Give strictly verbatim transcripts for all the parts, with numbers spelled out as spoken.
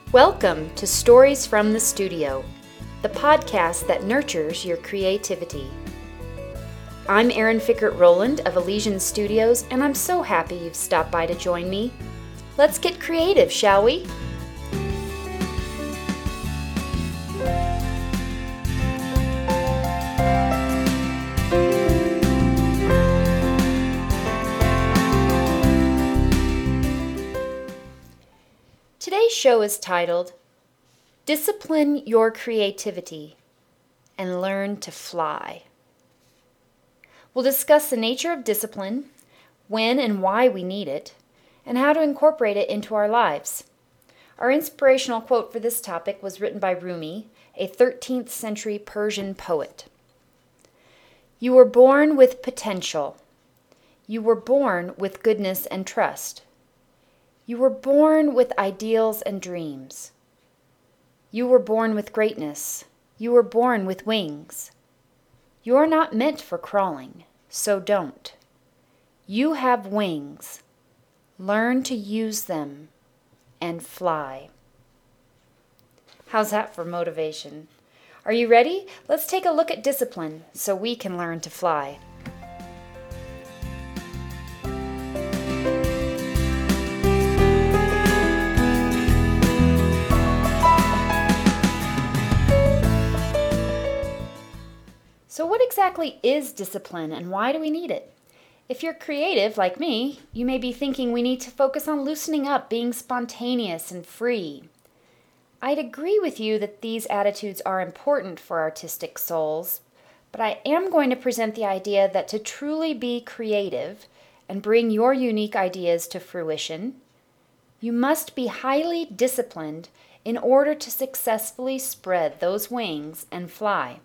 Welcome to Stories from the Studio, the podcast that nurtures your creativity. I'm Erin Fickert-Rowland of Elysian Studios, and I'm so happy you've stopped by to join me. Let's get creative, shall we? Today's show is titled, Discipline Your Creativity and Learn to Fly. We'll discuss the nature of discipline, when and why we need it, and how to incorporate it into our lives. Our inspirational quote for this topic was written by Rumi, a thirteenth century Persian poet. You were born with potential. You were born with goodness and trust. You were born with ideals and dreams. You were born with greatness. You were born with wings. You are not meant for crawling, so don't. You have wings. Learn to use them and fly. How's that for motivation? Are you ready? Let's take a look at discipline so we can learn to fly. So what exactly is discipline and why do we need it? If you're creative like me, you may be thinking we need to focus on loosening up, being spontaneous and free. I'd agree with you that these attitudes are important for artistic souls, but I am going to present the idea that to truly be creative and bring your unique ideas to fruition, you must be highly disciplined in order to successfully spread those wings and fly.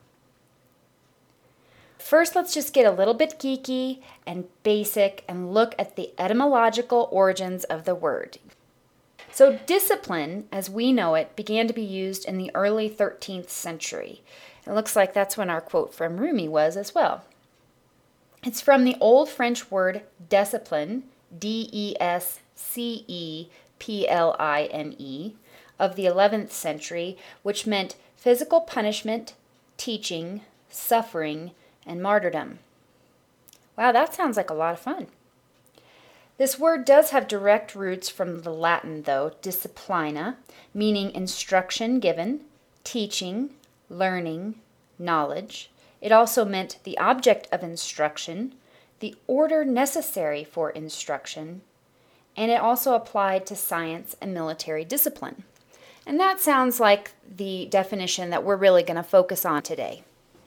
First, let's just get a little bit geeky and basic and look at the etymological origins of the word. So discipline, as we know it, began to be used in the early thirteenth century. It looks like that's when our quote from Rumi was as well. It's from the Old French word descipline, D E S C E P L I N E, of the eleventh century, which meant physical punishment, teaching, suffering, and martyrdom. Wow, that sounds like a lot of fun. This word does have direct roots from the Latin, though, disciplina, meaning instruction given, teaching, learning, knowledge. It also meant the object of instruction, the order necessary for instruction, and it also applied to science and military discipline. And that sounds like the definition that we're really going to focus on today.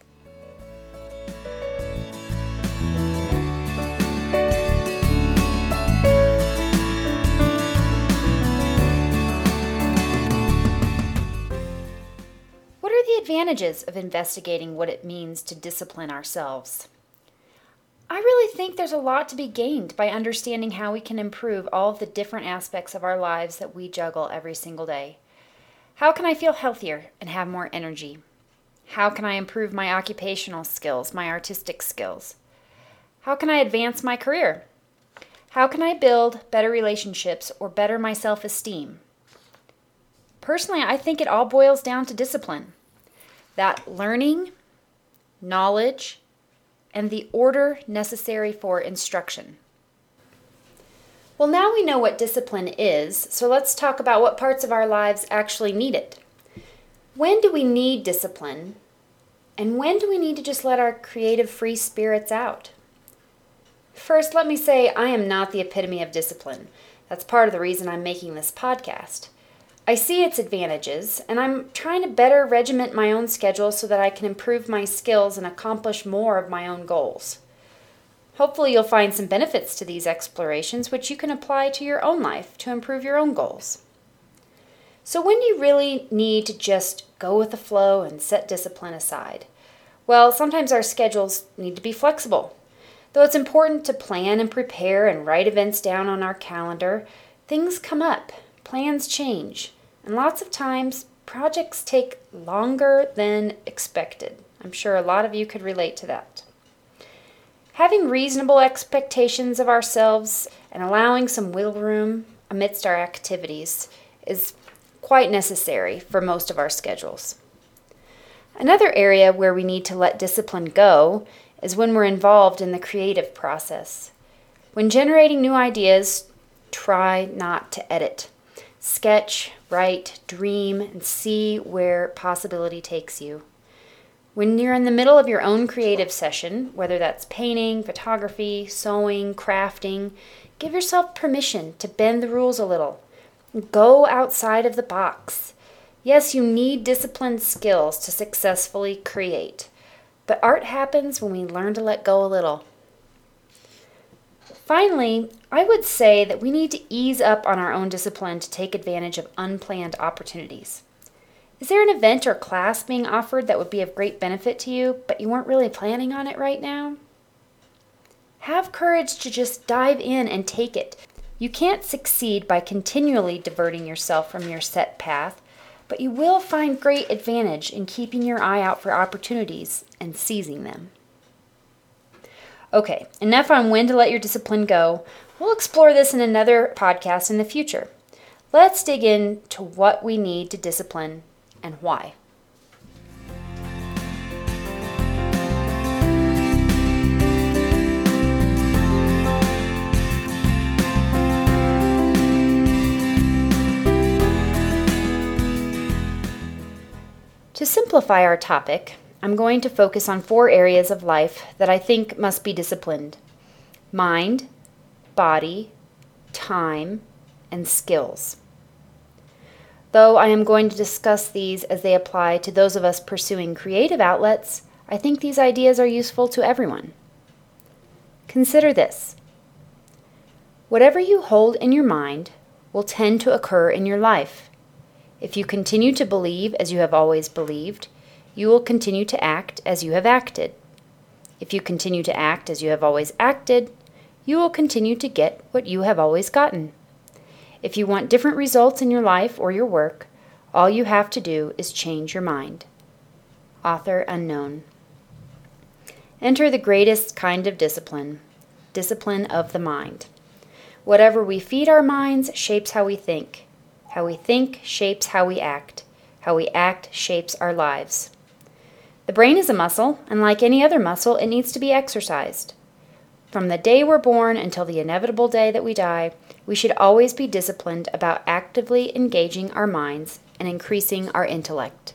Advantages of investigating what it means to discipline ourselves. I really think there's a lot to be gained by understanding how we can improve all of the different aspects of our lives that we juggle every single day. How can I feel healthier and have more energy? How can I improve my occupational skills, my artistic skills? How can I advance my career? How can I build better relationships or better my self-esteem? Personally, I think it all boils down to discipline. That learning, knowledge, and the order necessary for instruction. Well, now we know what discipline is, so let's talk about what parts of our lives actually need it. When do we need discipline, and when do we need to just let our creative free spirits out? First, let me say I am not the epitome of discipline. That's part of the reason I'm making this podcast. I see its advantages, and I'm trying to better regiment my own schedule so that I can improve my skills and accomplish more of my own goals. Hopefully you'll find some benefits to these explorations which you can apply to your own life to improve your own goals. So when do you really need to just go with the flow and set discipline aside? Well, sometimes our schedules need to be flexible. Though it's important to plan and prepare and write events down on our calendar, things come up, plans change. And lots of times, projects take longer than expected. I'm sure a lot of you could relate to that. Having reasonable expectations of ourselves and allowing some wiggle room amidst our activities is quite necessary for most of our schedules. Another area where we need to let discipline go is when we're involved in the creative process. When generating new ideas, try not to edit. Sketch, write, dream, and see where possibility takes you. When you're in the middle of your own creative session, whether that's painting, photography, sewing, crafting, give yourself permission to bend the rules a little. Go outside of the box. Yes, you need disciplined skills to successfully create, but art happens when we learn to let go a little. Finally, I would say that we need to ease up on our own discipline to take advantage of unplanned opportunities. Is there an event or class being offered that would be of great benefit to you, but you weren't really planning on it right now? Have courage to just dive in and take it. You can't succeed by continually diverting yourself from your set path, but you will find great advantage in keeping your eye out for opportunities and seizing them. Okay, enough on when to let your discipline go. We'll explore this in another podcast in the future. Let's dig into what we need to discipline and why. To simplify our topic, I'm going to focus on four areas of life that I think must be disciplined: mind, body, time, and skills. Though I am going to discuss these as they apply to those of us pursuing creative outlets, I think these ideas are useful to everyone. Consider this. Whatever you hold in your mind will tend to occur in your life. If you continue to believe as you have always believed, you will continue to act as you have acted. If you continue to act as you have always acted, you will continue to get what you have always gotten. If you want different results in your life or your work, all you have to do is change your mind. Author unknown. Enter the greatest kind of discipline, discipline of the mind. Whatever we feed our minds shapes how we think. How we think shapes how we act. How we act shapes our lives. The brain is a muscle, and like any other muscle, it needs to be exercised. From the day we're born until the inevitable day that we die, we should always be disciplined about actively engaging our minds and increasing our intellect.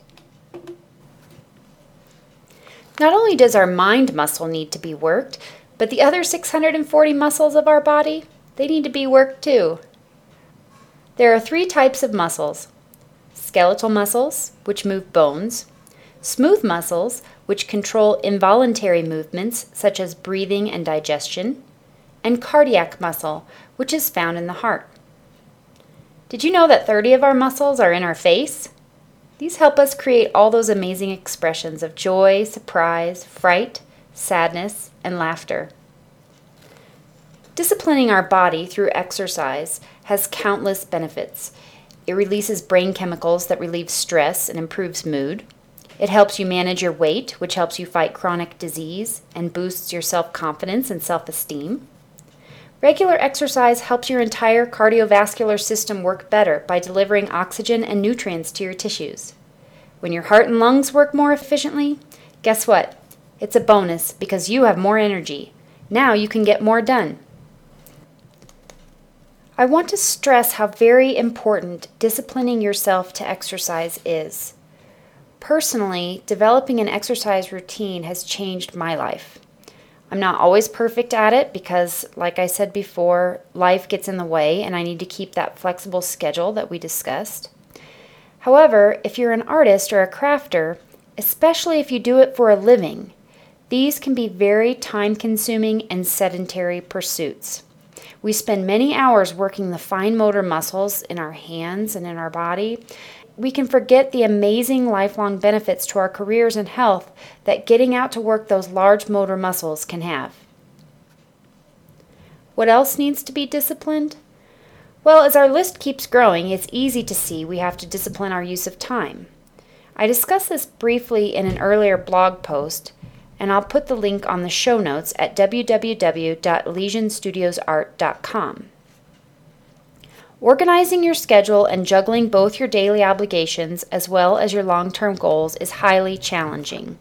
Not only does our mind muscle need to be worked, but the other six hundred forty muscles of our body, they need to be worked too. There are three types of muscles: skeletal muscles, which move bones; smooth muscles, which control involuntary movements such as breathing and digestion; and cardiac muscle, which is found in the heart. Did you know that thirty of our muscles are in our face? These help us create all those amazing expressions of joy, surprise, fright, sadness, and laughter. Disciplining our body through exercise has countless benefits. It releases brain chemicals that relieve stress and improves mood. It helps you manage your weight, which helps you fight chronic disease and boosts your self-confidence and self-esteem. Regular exercise helps your entire cardiovascular system work better by delivering oxygen and nutrients to your tissues. When your heart and lungs work more efficiently, guess what? It's a bonus because you have more energy. Now you can get more done. I want to stress how very important disciplining yourself to exercise is. Personally, developing an exercise routine has changed my life. I'm not always perfect at it because, like I said before, life gets in the way and I need to keep that flexible schedule that we discussed. However, if you're an artist or a crafter, especially if you do it for a living, these can be very time-consuming and sedentary pursuits. We spend many hours working the fine motor muscles in our hands and in our body. We can forget the amazing lifelong benefits to our careers and health that getting out to work those large motor muscles can have. What else needs to be disciplined? Well, as our list keeps growing, it's easy to see we have to discipline our use of time. I discussed this briefly in an earlier blog post, and I'll put the link on the show notes at w w w dot lesion studios art dot com. Organizing your schedule and juggling both your daily obligations as well as your long-term goals is highly challenging.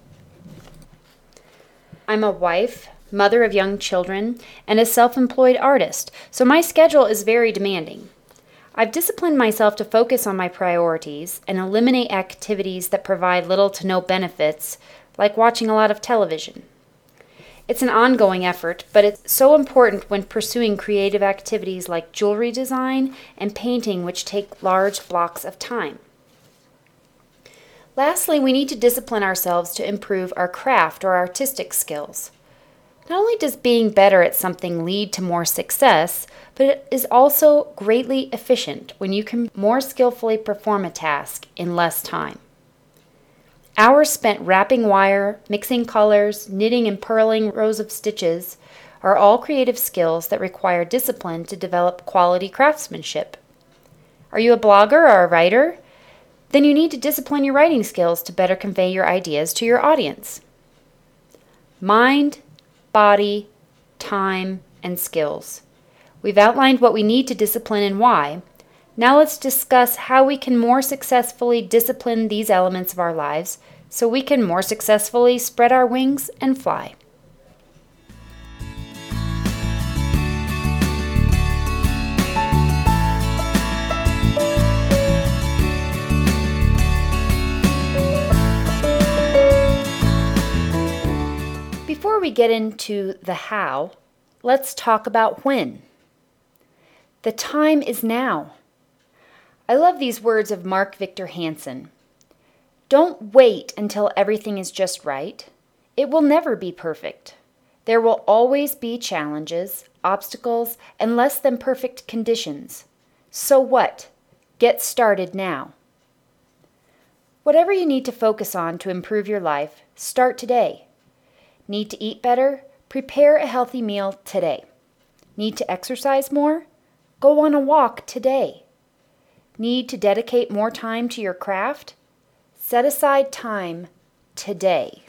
I'm a wife, mother of young children, and a self-employed artist, so my schedule is very demanding. I've disciplined myself to focus on my priorities and eliminate activities that provide little to no benefits, like watching a lot of television. It's an ongoing effort, but it's so important when pursuing creative activities like jewelry design and painting, which take large blocks of time. Lastly, we need to discipline ourselves to improve our craft or artistic skills. Not only does being better at something lead to more success, but it is also greatly efficient when you can more skillfully perform a task in less time. Hours spent wrapping wire, mixing colors, knitting and purling rows of stitches are all creative skills that require discipline to develop quality craftsmanship. Are you a blogger or a writer? Then you need to discipline your writing skills to better convey your ideas to your audience. Mind, body, time, and skills. We've outlined what we need to discipline and why. Now let's discuss how we can more successfully discipline these elements of our lives so we can more successfully spread our wings and fly. Before we get into the how, let's talk about when. The time is now. I love these words of Mark Victor Hansen. Don't wait until everything is just right. It will never be perfect. There will always be challenges, obstacles, and less than perfect conditions. So what? Get started now. Whatever you need to focus on to improve your life, start today. Need to eat better? Prepare a healthy meal today. Need to exercise more? Go on a walk today. Need to dedicate more time to your craft? Set aside time today.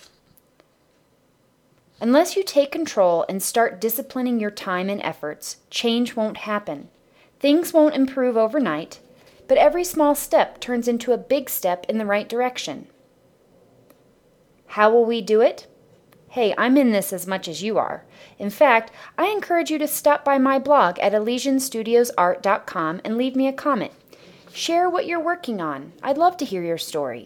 Unless you take control and start disciplining your time and efforts, change won't happen. Things won't improve overnight, but every small step turns into a big step in the right direction. How will we do it? Hey, I'm in this as much as you are. In fact, I encourage you to stop by my blog at elysian studios art dot com and leave me a comment. Share what you're working on. I'd love to hear your story.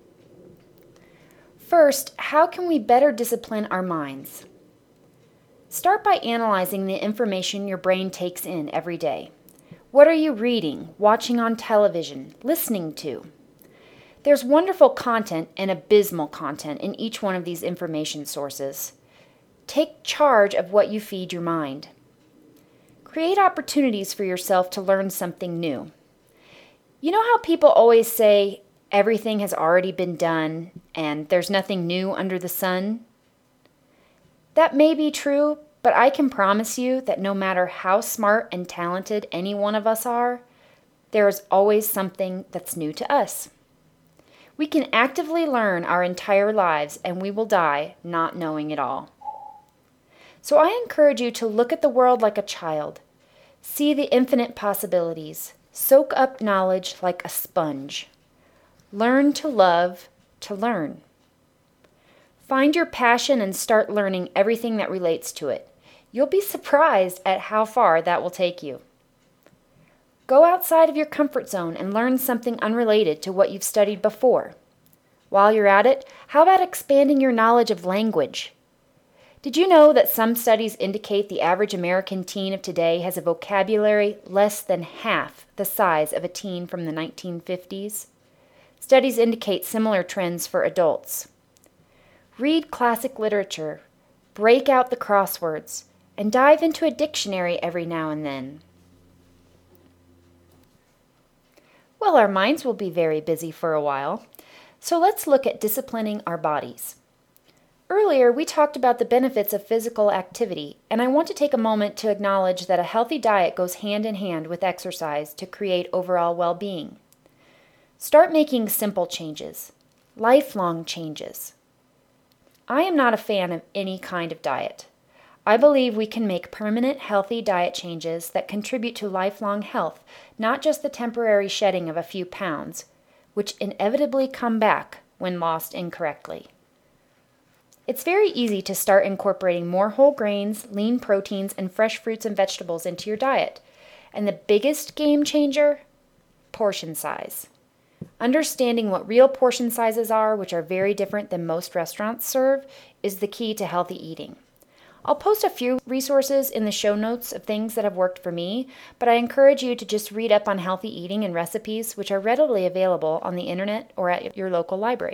First, how can we better discipline our minds? Start by analyzing the information your brain takes in every day. What are you reading, watching on television, listening to? There's wonderful content and abysmal content in each one of these information sources. Take charge of what you feed your mind. Create opportunities for yourself to learn something new. You know how people always say everything has already been done and there's nothing new under the sun? That may be true, but I can promise you that no matter how smart and talented any one of us are, there is always something that's new to us. We can actively learn our entire lives and we will die not knowing it all. So I encourage you to look at the world like a child. See the infinite possibilities. Soak up knowledge like a sponge. Learn to love to learn. Find your passion and start learning everything that relates to it. You'll be surprised at how far that will take you. Go outside of your comfort zone and learn something unrelated to what you've studied before. While you're at it, how about expanding your knowledge of language? Did you know that some studies indicate the average American teen of today has a vocabulary less than half the size of a teen from the nineteen fifties? Studies indicate similar trends for adults. Read classic literature, break out the crosswords, and dive into a dictionary every now and then. Well, our minds will be very busy for a while, so let's look at disciplining our bodies. Earlier, we talked about the benefits of physical activity, and I want to take a moment to acknowledge that a healthy diet goes hand in hand with exercise to create overall well-being. Start making simple changes, lifelong changes. I am not a fan of any kind of diet. I believe we can make permanent, healthy diet changes that contribute to lifelong health, not just the temporary shedding of a few pounds, which inevitably come back when lost incorrectly. It's very easy to start incorporating more whole grains, lean proteins, and fresh fruits and vegetables into your diet. And the biggest game changer? Portion size. Understanding what real portion sizes are, which are very different than most restaurants serve, is the key to healthy eating. I'll post a few resources in the show notes of things that have worked for me, but I encourage you to just read up on healthy eating and recipes, which are readily available on the internet or at your local library.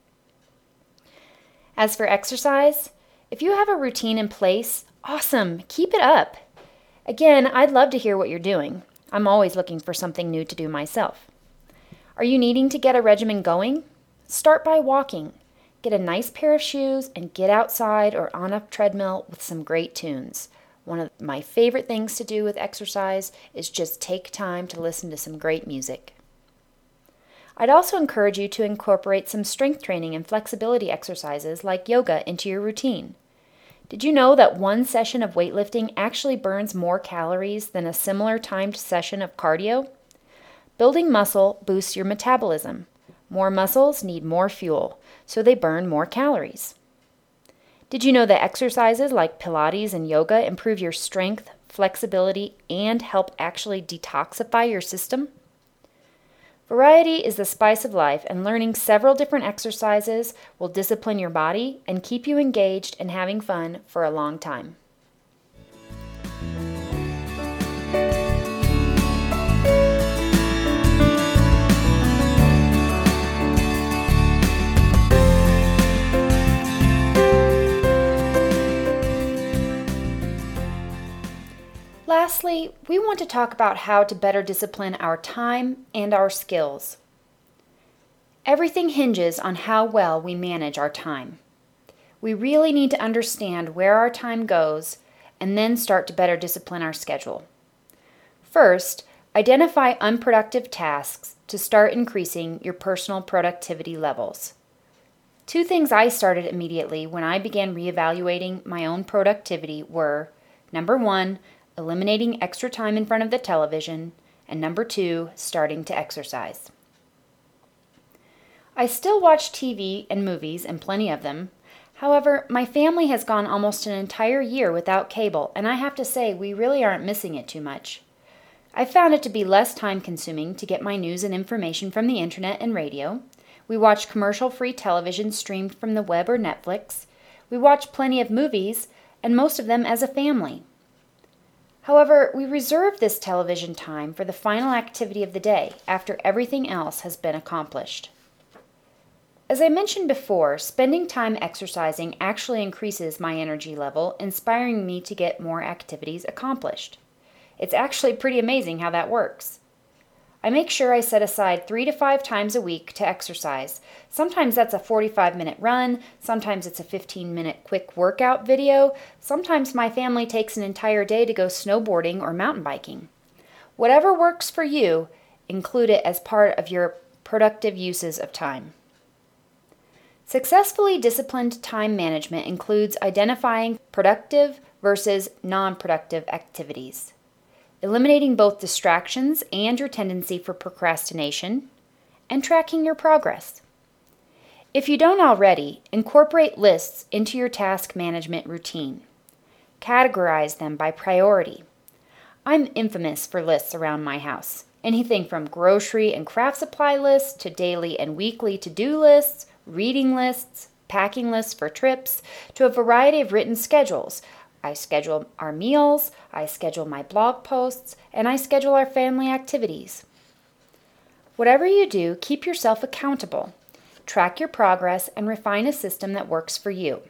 As for exercise, if you have a routine in place, awesome, keep it up. Again, I'd love to hear what you're doing. I'm always looking for something new to do myself. Are you needing to get a regimen going? Start by walking. Get a nice pair of shoes and get outside or on a treadmill with some great tunes. One of my favorite things to do with exercise is just take time to listen to some great music. I'd also encourage you to incorporate some strength training and flexibility exercises like yoga into your routine. Did you know that one session of weightlifting actually burns more calories than a similar timed session of cardio? Building muscle boosts your metabolism. More muscles need more fuel, so they burn more calories. Did you know that exercises like Pilates and yoga improve your strength, flexibility, and help actually detoxify your system? Variety is the spice of life, and learning several different exercises will discipline your body and keep you engaged and having fun for a long time. Lastly, we want to talk about how to better discipline our time and our skills. Everything hinges on how well we manage our time. We really need to understand where our time goes and then start to better discipline our schedule. First, identify unproductive tasks to start increasing your personal productivity levels. Two things I started immediately when I began reevaluating my own productivity were, number one, eliminating extra time in front of the television, and number two, starting to exercise. I still watch T V and movies, and plenty of them. However, my family has gone almost an entire year without cable, and I have to say we really aren't missing it too much. I found it to be less time-consuming to get my news and information from the internet and radio. We watch commercial-free television streamed from the web or Netflix. We watch plenty of movies, and most of them as a family. However, we reserve this television time for the final activity of the day after everything else has been accomplished. As I mentioned before, spending time exercising actually increases my energy level, inspiring me to get more activities accomplished. It's actually pretty amazing how that works. I make sure I set aside three to five times a week to exercise. Sometimes that's a forty-five minute run, sometimes it's a fifteen minute quick workout video, sometimes my family takes an entire day to go snowboarding or mountain biking. Whatever works for you, include it as part of your productive uses of time. Successfully disciplined time management includes identifying productive versus non-productive activities, eliminating both distractions and your tendency for procrastination, and tracking your progress. If you don't already, incorporate lists into your task management routine. Categorize them by priority. I'm infamous for lists around my house. Anything from grocery and craft supply lists to daily and weekly to-do lists, reading lists, packing lists for trips, to a variety of written schedules. I schedule our meals, I schedule my blog posts, and I schedule our family activities. Whatever you do, keep yourself accountable. Track your progress and refine a system that works for you.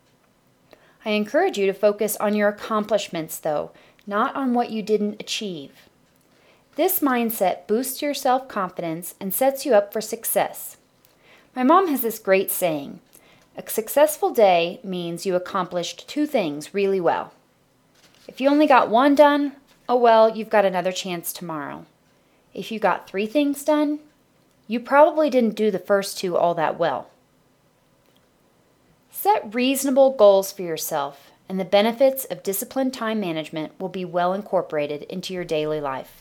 I encourage you to focus on your accomplishments, though, not on what you didn't achieve. This mindset boosts your self-confidence and sets you up for success. My mom has this great saying, a successful day means you accomplished two things really well. If you only got one done, oh well, you've got another chance tomorrow. If you got three things done, you probably didn't do the first two all that well. Set reasonable goals for yourself and the benefits of disciplined time management will be well incorporated into your daily life.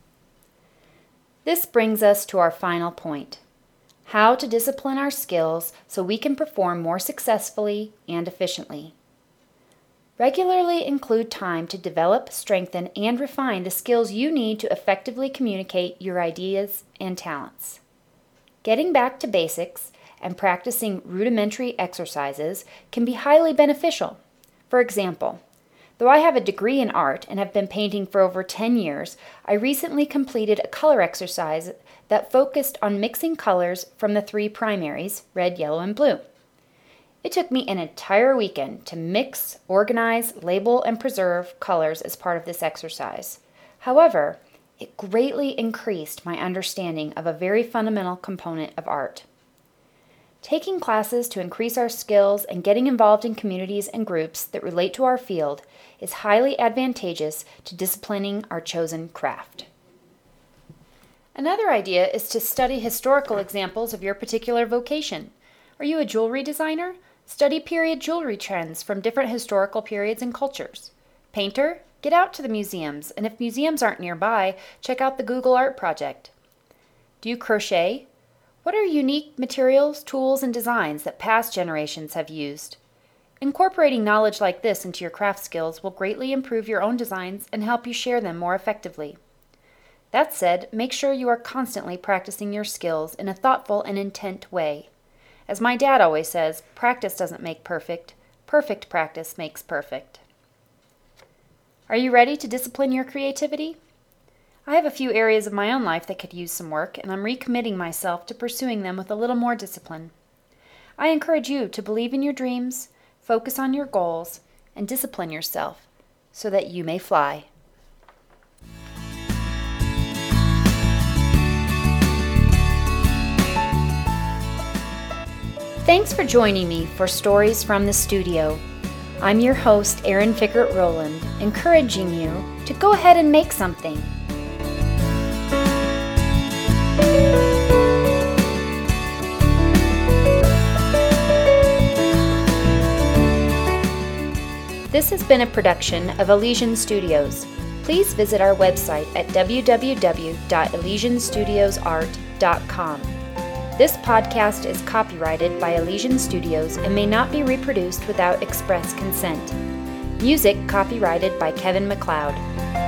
This brings us to our final point: how to discipline our skills so we can perform more successfully and efficiently. Regularly include time to develop, strengthen, and refine the skills you need to effectively communicate your ideas and talents. Getting back to basics and practicing rudimentary exercises can be highly beneficial. For example, though I have a degree in art and have been painting for over ten years, I recently completed a color exercise that focused on mixing colors from the three primaries, red, yellow, and blue. It took me an entire weekend to mix, organize, label, and preserve colors as part of this exercise. However, it greatly increased my understanding of a very fundamental component of art. Taking classes to increase our skills and getting involved in communities and groups that relate to our field is highly advantageous to disciplining our chosen craft. Another idea is to study historical examples of your particular vocation. Are you a jewelry designer? Study period jewelry trends from different historical periods and cultures. Painter? Get out to the museums, and if museums aren't nearby, check out the Google Art Project. Do you crochet? What are unique materials, tools, and designs that past generations have used? Incorporating knowledge like this into your craft skills will greatly improve your own designs and help you share them more effectively. That said, make sure you are constantly practicing your skills in a thoughtful and intent way. As my dad always says, practice doesn't make perfect. Perfect practice makes perfect. Are you ready to discipline your creativity? I have a few areas of my own life that could use some work, and I'm recommitting myself to pursuing them with a little more discipline. I encourage you to believe in your dreams, focus on your goals, and discipline yourself so that you may fly. Thanks for joining me for Stories from the Studio. I'm your host, Erin Fickert Rowland, encouraging you to go ahead and make something. This has been a production of Elysian Studios. Please visit our website at w w w dot elysian studios art dot com. This podcast is copyrighted by Elysian Studios and may not be reproduced without express consent. Music copyrighted by Kevin MacLeod.